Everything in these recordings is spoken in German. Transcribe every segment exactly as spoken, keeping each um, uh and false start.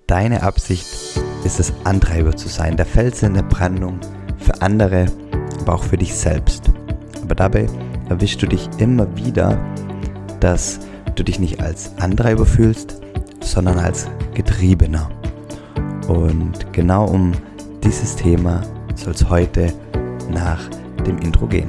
Deine Absicht ist es, Antreiber zu sein, der Fels in der Brandung für andere, aber auch für dich selbst. Aber dabei erwischst du dich immer wieder, dass du dich nicht als Antreiber fühlst, sondern als Getriebener. Und genau um dieses Thema soll es heute nach dem Intro gehen.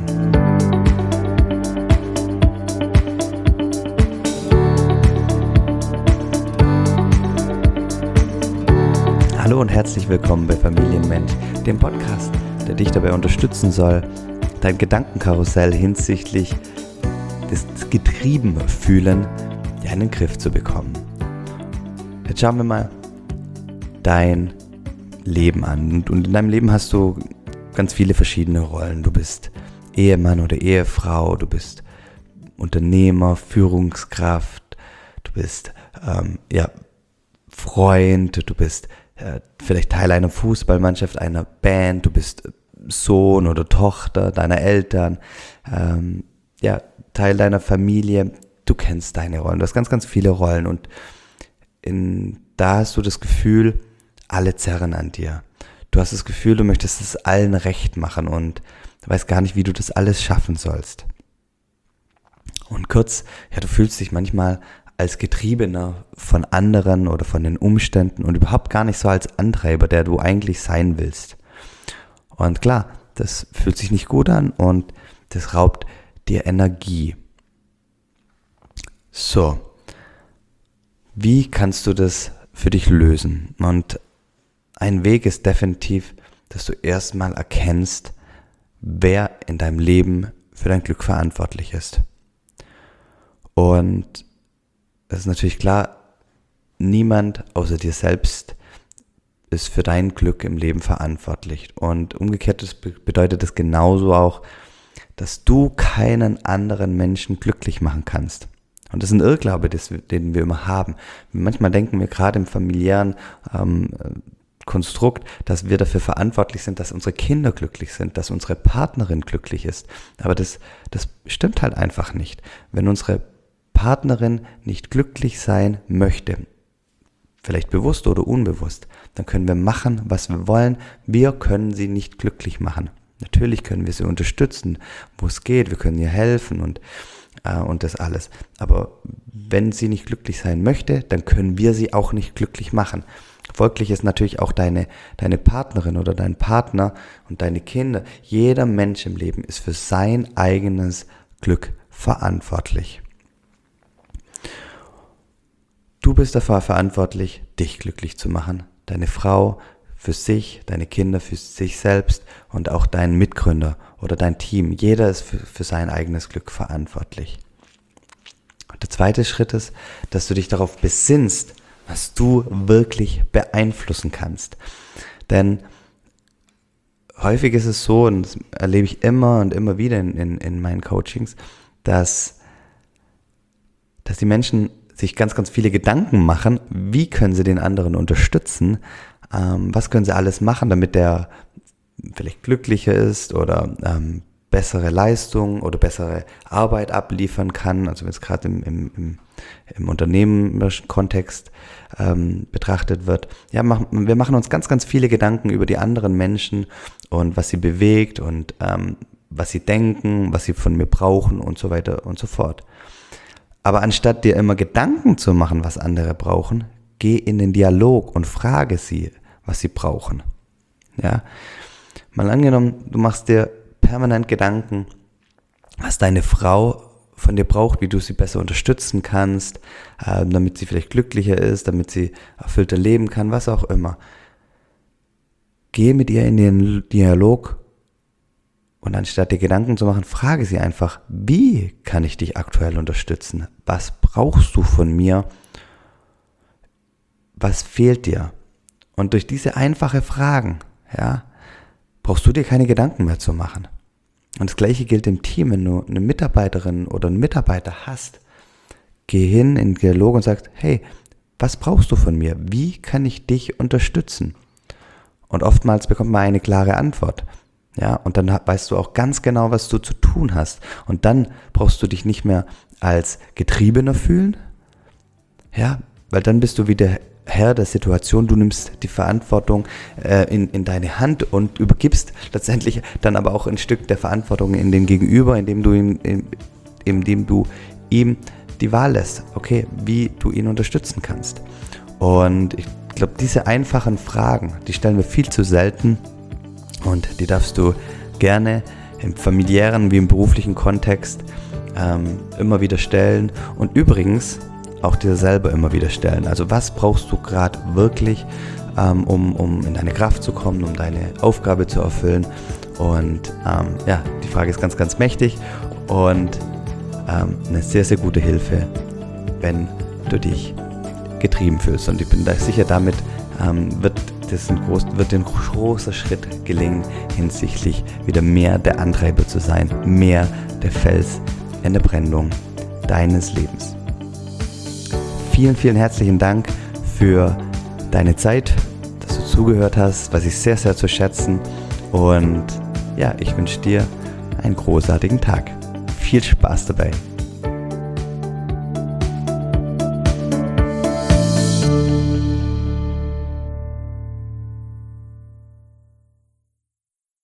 Hallo und herzlich willkommen bei Familienmensch, dem Podcast, der dich dabei unterstützen soll, dein Gedankenkarussell hinsichtlich des Getriebenfühlen ja, in den Griff zu bekommen. Jetzt schauen wir mal dein Leben an. Und in deinem Leben hast du ganz viele verschiedene Rollen. Du bist Ehemann oder Ehefrau, du bist Unternehmer, Führungskraft, du bist ähm, ja, Freund, du bist äh, vielleicht Teil einer Fußballmannschaft, einer Band, du bist Sohn oder Tochter deiner Eltern, ähm, ja, Teil deiner Familie. Du kennst deine Rollen, du hast ganz, ganz viele Rollen und in, da hast du das Gefühl, alle zerren an dir. Du hast das Gefühl, du möchtest es allen recht machen und du weißt gar nicht, wie du das alles schaffen sollst. Und kurz, ja, du fühlst dich manchmal als Getriebener von anderen oder von den Umständen und überhaupt gar nicht so als Antreiber, der du eigentlich sein willst. Und klar, das fühlt sich nicht gut an und das raubt dir Energie. So, wie kannst du das für dich lösen? Und ein Weg ist definitiv, dass du erstmal erkennst, wer in deinem Leben für dein Glück verantwortlich ist. Und das ist natürlich klar, niemand außer dir selbst ist für dein Glück im Leben verantwortlich. Und umgekehrt bedeutet das genauso auch, dass du keinen anderen Menschen glücklich machen kannst. Und das ist ein Irrglaube, den wir immer haben. Manchmal denken wir gerade im familiären ähm, Konstrukt, dass wir dafür verantwortlich sind, dass unsere Kinder glücklich sind, dass unsere Partnerin glücklich ist. Aber das, das stimmt halt einfach nicht. Wenn unsere Partnerin nicht glücklich sein möchte, vielleicht bewusst oder unbewusst, dann können wir machen, was wir wollen. Wir können sie nicht glücklich machen. Natürlich können wir sie unterstützen, wo es geht. Wir können ihr helfen und, äh, und das alles. Aber wenn sie nicht glücklich sein möchte, dann können wir sie auch nicht glücklich machen. Folglich ist natürlich auch deine, deine Partnerin oder dein Partner und deine Kinder, jeder Mensch im Leben ist für sein eigenes Glück verantwortlich. Du bist dafür verantwortlich, dich glücklich zu machen, deine Frau für sich, deine Kinder für sich selbst und auch deinen Mitgründer oder dein Team. Jeder ist für, für sein eigenes Glück verantwortlich. Und der zweite Schritt ist, dass du dich darauf besinnst, was du wirklich beeinflussen kannst. Denn häufig ist es so, und das erlebe ich immer und immer wieder in, in, in meinen Coachings, dass, dass die Menschen sich ganz, ganz viele Gedanken machen, wie können sie den anderen unterstützen, ähm, was können sie alles machen, damit der vielleicht glücklicher ist oder ähm, bessere Leistung oder bessere Arbeit abliefern kann, also wenn es gerade im, im, im, im unternehmerischen Kontext ähm, betrachtet wird. Ja, mach, wir machen uns ganz, ganz viele Gedanken über die anderen Menschen und was sie bewegt und ähm, was sie denken, was sie von mir brauchen und so weiter und so fort. Aber anstatt dir immer Gedanken zu machen, was andere brauchen, geh in den Dialog und frage sie, was sie brauchen. Ja, mal angenommen, du machst dir permanent Gedanken, was deine Frau von dir braucht, wie du sie besser unterstützen kannst, äh, damit sie vielleicht glücklicher ist, damit sie erfüllter leben kann, was auch immer. Geh mit ihr in den Dialog und anstatt dir Gedanken zu machen, frage sie einfach, wie kann ich dich aktuell unterstützen? Was brauchst du von mir? Was fehlt dir? Und durch diese einfache Fragen, ja, brauchst du dir keine Gedanken mehr zu machen. Und das Gleiche gilt im Team, wenn du eine Mitarbeiterin oder einen Mitarbeiter hast. Geh hin in den Dialog und sagst, hey, was brauchst du von mir? Wie kann ich dich unterstützen? Und oftmals bekommt man eine klare Antwort. Ja, und dann weißt du auch ganz genau, was du zu tun hast. Und dann brauchst du dich nicht mehr als Getriebener fühlen, ja, weil dann bist du wieder Herr der Situation, du nimmst die Verantwortung äh, in, in deine Hand und übergibst letztendlich dann aber auch ein Stück der Verantwortung in den Gegenüber, indem du ihm, in, indem du ihm die Wahl lässt, okay, wie du ihn unterstützen kannst. Und ich glaube, diese einfachen Fragen, die stellen wir viel zu selten und die darfst du gerne im familiären wie im beruflichen Kontext ähm, immer wieder stellen und übrigens auch dir selber immer wieder stellen. Also was brauchst du gerade wirklich, ähm, um, um in deine Kraft zu kommen, um deine Aufgabe zu erfüllen? Und ähm, ja, die Frage ist ganz, ganz mächtig und ähm, eine sehr, sehr gute Hilfe, wenn du dich getrieben fühlst. Und ich bin da sicher, damit ähm, wird das ein groß, wird ein großer Schritt gelingen, hinsichtlich wieder mehr der Antreiber zu sein, mehr der Fels in der Brandung deines Lebens. Vielen, vielen herzlichen Dank für deine Zeit, dass du zugehört hast, was ich sehr, sehr zu schätzen. Und ja, ich wünsche dir einen großartigen Tag. Viel Spaß dabei.